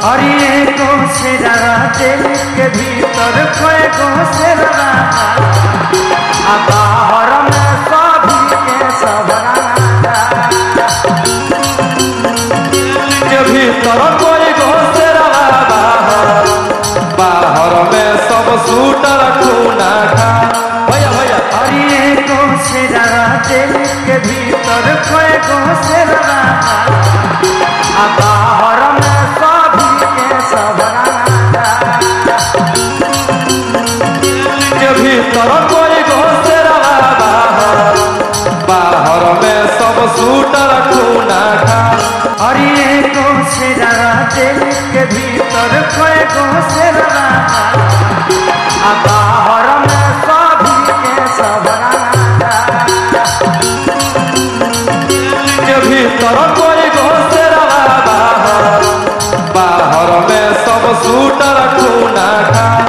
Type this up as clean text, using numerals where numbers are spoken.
अरे को सेरा दिल के भीतर खोए को सेरा बाहर में सभी के सबरा के भीतर कोई घोसेरा बाहर में सब सूटर खूना खा। भैया भैया अरे को सेरा दिल के भीतर खोए को सेरा बाहर में सभी के सबरा के भीतर कोई घोसेरा बाहर में सब सूटर खूना खा। अरे को सेरा दिल के भीतर खोए को सेरा बाहर में सभी के सबरा के भीतर कोई घोसेरा बाहर में सब सूटर खूना खा।